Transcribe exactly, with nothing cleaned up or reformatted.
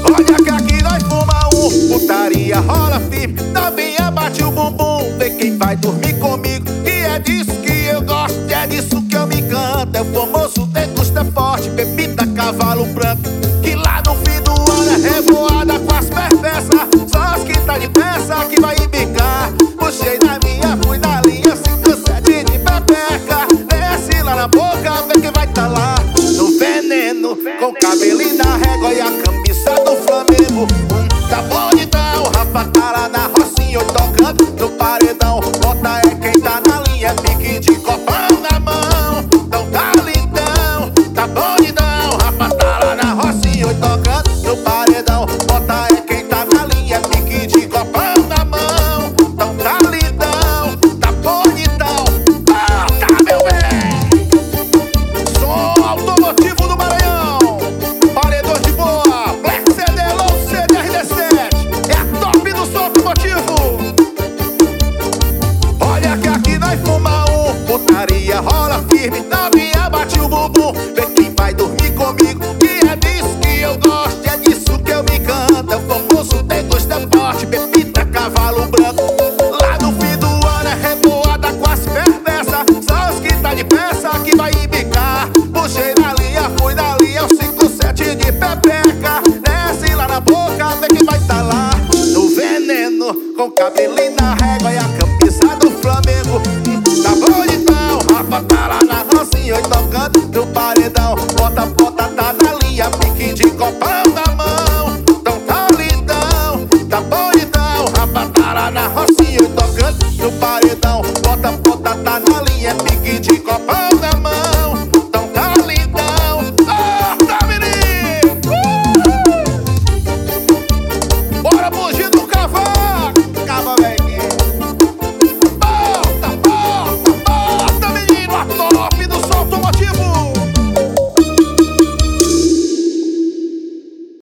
Olha que aqui nós fuma um, putaria rola firme, novinha bate o bumbum, vê quem vai dormir comigo. E é disso que eu gosto, e é disso que eu me canto. É o famoso degusta forte, bebida cavalo branco, que lá no fim do ano é revoada com as perversas. Só as que tá de peça que vai embicar. Puxei na minha, fui na linha, cinco, sete de pepeca. Desce lá na boca, vê quem vai tá lá no veneno, com cabelinho na régua e a camisa do Flamengo. Um tá bonitão, o Rafa tá lá na rocinha, eu tocando no paredão. Bota é quem tá na linha, pique de copão na mão. Então tá lindão, tá bonitão, o Rafa tá lá na rocinha, eu tocando no paredão. Bota é quem tá na linha, pique de copão na mão. Então tá lindão, tá bonitão, bota meu bem. Som automotivo do Maranhão, paredor de boa, Black C D, Low C D R D sete, é a top do som automotivo. Olha que aqui nós fuma um, putaria rola firme, novinha bate o bumbum, vê que